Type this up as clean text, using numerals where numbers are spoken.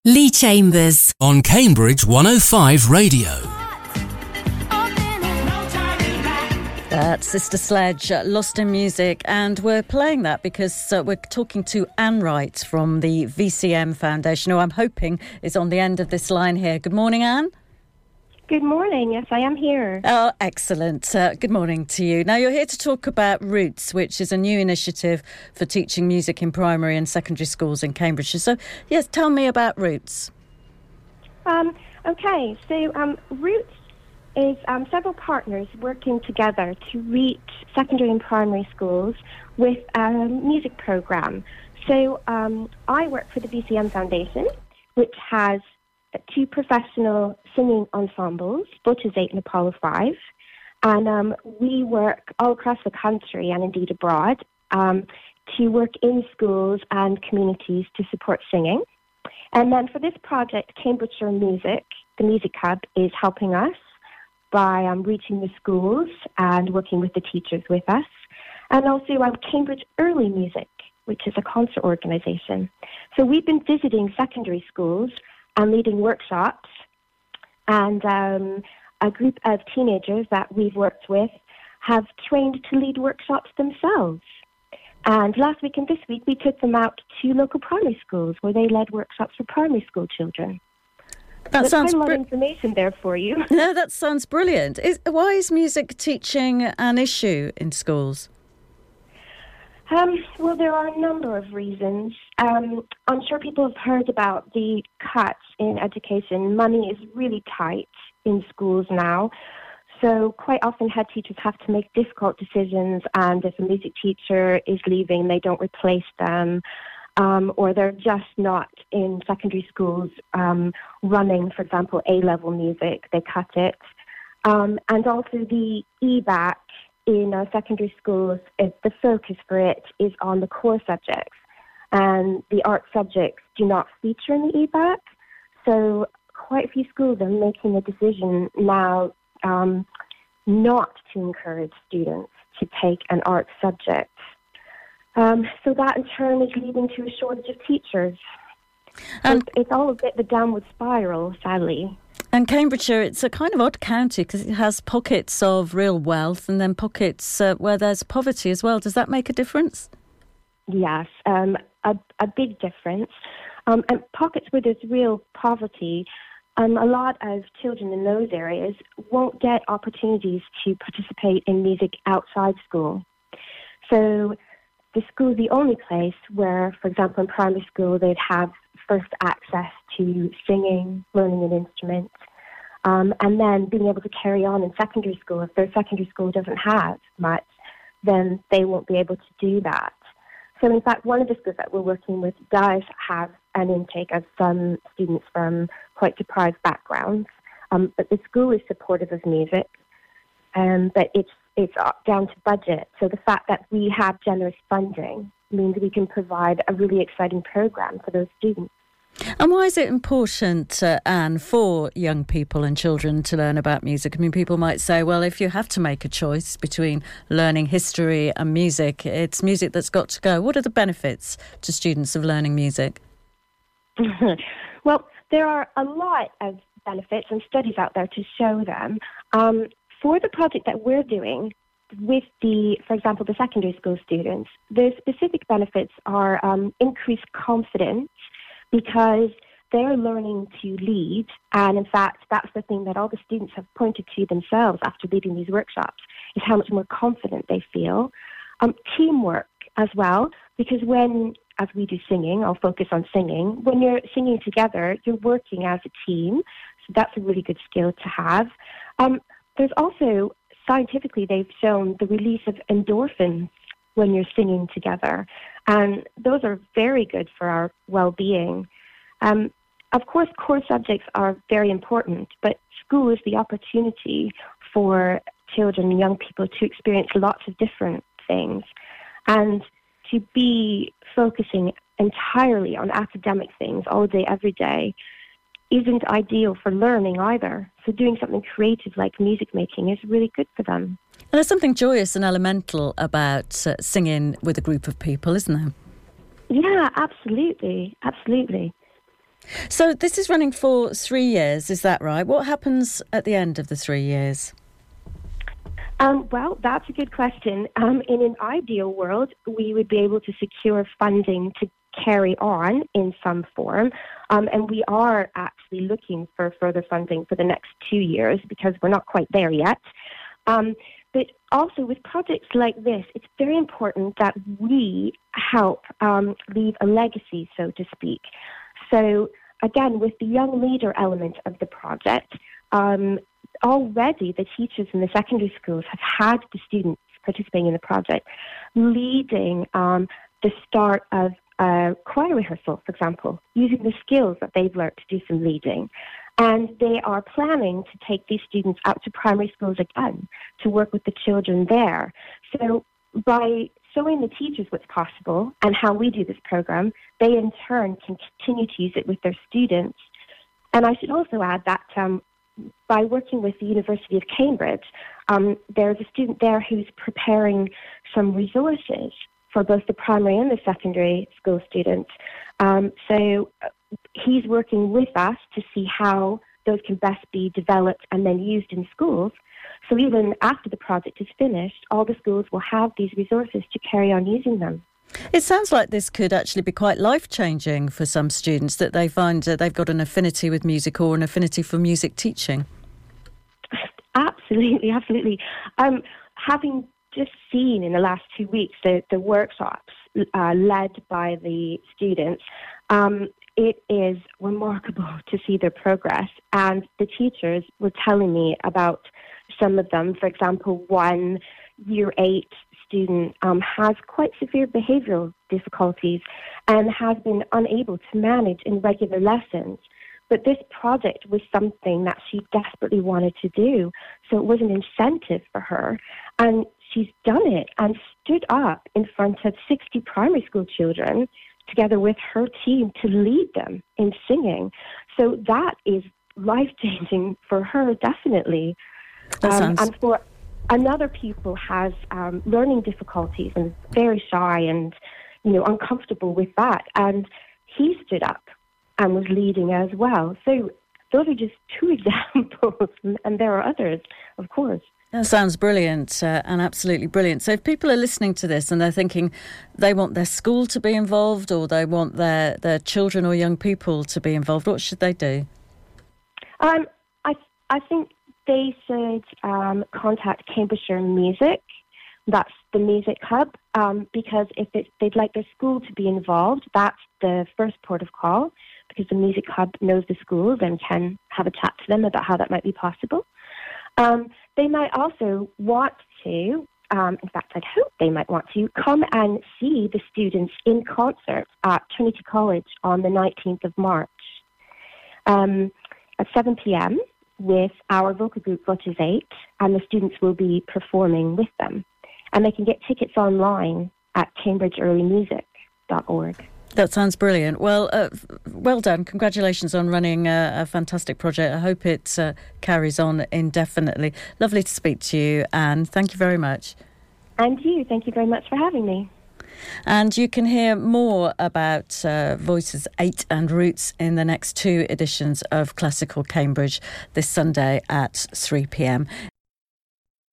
Lee Chambers on Cambridge 105 Radio. That's Sister Sledge, Lost in Music, and we're playing that because we're talking to Anne Wright from the VCM Foundation, who I'm hoping is on the end of this line here. Good morning, Anne. Good morning. Yes, I am here. Oh, excellent. Good morning to you. Now, you're here to talk about Roots, which is a new initiative for teaching music in primary and secondary schools in Cambridgeshire. So, yes, tell me about Roots. Okay, so Roots is several partners working together to reach secondary and primary schools with a music programme. So I work for the VCM Foundation, which has two professional singing ensembles, Butcher's 8 and Apollo 5. And we work all across the country and indeed abroad to work in schools and communities to support singing. And then for this project, Cambridgeshire Music, the Music Hub, is helping us by reaching the schools and working with the teachers with us. And also Cambridge Early Music, which is a concert organisation. So we've been visiting secondary schools and leading workshops. And a group of teenagers that we've worked with have trained to lead workshops themselves. And last week and this week, we took them out to local primary schools where they led workshops for primary school children. That sounds quite a lot of information there for you. No, that sounds brilliant. Why is music teaching an issue in schools? Well, there are a number of reasons. I'm sure people have heard about the cuts in education. Money is really tight in schools now. So quite often head teachers have to make difficult decisions, and if a music teacher is leaving, they don't replace them. Or they're just not in secondary schools running, for example, A-level music. They cut it. And also the EBAC in our secondary schools, the focus for it is on the core subjects. And the art subjects do not feature in the EBAC. So quite a few schools are making a decision now not to encourage students to take an art subject. So that in turn is leading to a shortage of teachers. So it's all a bit of a downward spiral, sadly. And Cambridgeshire, it's a kind of odd county because it has pockets of real wealth and then pockets where there's poverty as well. Does that make a difference? Yes, a big difference. And pockets where there's real poverty, a lot of children in those areas won't get opportunities to participate in music outside school. So the school is the only place where, for example, in primary school, they'd have first access to singing, learning an instrument, and then being able to carry on in secondary school. If their secondary school doesn't have much, then they won't be able to do that. So in fact, one of the schools that we're working with does have an intake of some students from quite deprived backgrounds, but the school is supportive of music, but it's down to budget. So the fact that we have generous funding means we can provide a really exciting program for those students. And why is it important, Anne, for young people and children to learn about music? I mean, people might say, well, if you have to make a choice between learning history and music, it's music that's got to go. What are the benefits to students of learning music? Well, there are a lot of benefits and studies out there to show them. For the project that we're doing with for example, the secondary school students, the specific benefits are increased confidence because they're learning to lead. And in fact, that's the thing that all the students have pointed to themselves after leading these workshops, is how much more confident they feel. Teamwork as well, because as we do singing, I'll focus on singing, when you're singing together, you're working as a team. So that's a really good skill to have. There's also, scientifically, they've shown the release of endorphins when you're singing together. And those are very good for our well-being. Of course, core subjects are very important, but school is the opportunity for children and young people to experience lots of different things. And to be focusing entirely on academic things all day, every day, isn't ideal for learning either. So doing something creative like music making is really good for them. And there's something joyous and elemental about singing with a group of people, isn't there? Yeah, absolutely. Absolutely. So this is running for 3 years, is that right? What happens at the end of the 3 years? Well, that's a good question. In an ideal world, we would be able to secure funding to carry on in some form. And we are actually looking for further funding for the next 2 years because we're not quite there yet. But also with projects like this, it's very important that we help leave a legacy, so to speak. So again, with the young leader element of the project, already the teachers in the secondary schools have had the students participating in the project leading the start of choir rehearsal, for example, using the skills that they've learned to do some leading. And they are planning to take these students out to primary schools again to work with the children there. So by showing the teachers what's possible and how we do this program, they in turn can continue to use it with their students. And I should also add that by working with the University of Cambridge, there's a student there who's preparing some resources for both the primary and the secondary school students. So he's working with us to see how those can best be developed and then used in schools. So even after the project is finished, all the schools will have these resources to carry on using them. It sounds like this could actually be quite life-changing for some students, that they find they've got an affinity with music or an affinity for music teaching. Absolutely, absolutely. Having just seen in the last 2 weeks the workshops led by the students, it is remarkable to see their progress. And the teachers were telling me about some of them. For example, one Year 8 student has quite severe behavioural difficulties and has been unable to manage in regular lessons. But this project was something that she desperately wanted to do. So it was an incentive for her. And she's done it and stood up in front of 60 primary school children together with her team to lead them in singing. So that is life-changing for her, definitely. And for another pupil has learning difficulties and is very shy and, uncomfortable with that. And he stood up and was leading as well. So those are just 2 examples, and there are others, of course. That sounds brilliant and absolutely brilliant. So if people are listening to this and they're thinking they want their school to be involved or they want their children or young people to be involved, what should they do? I think they should contact Cambridgeshire Music. That's the Music Hub, because if they'd like their school to be involved, that's the first port of call, because the Music Hub knows the schools and can have a chat to them about how that might be possible. They might also want to, in fact, I'd hope they might want to, come and see the students in concert at Trinity College on the 19th of March at 7 p.m. with our vocal group Voces 8, and the students will be performing with them. And they can get tickets online at cambridgeearlymusic.org. That sounds brilliant. Well, well done. Congratulations on running a fantastic project. I hope it carries on indefinitely. Lovely to speak to you, Anne. Thank you very much. And you. Thank you very much for having me. And you can hear more about Voices 8 and Roots in the next 2 editions of Classical Cambridge this Sunday at 3 p.m.